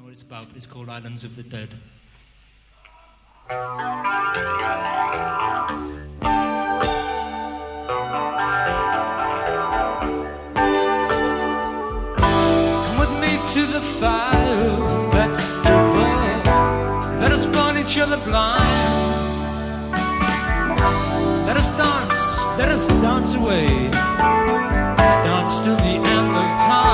what it's about, but it's called Islands of the Dead. Come with me to the fire festival. Let us burn each other blind. Let us dance away. Dance till the end of time.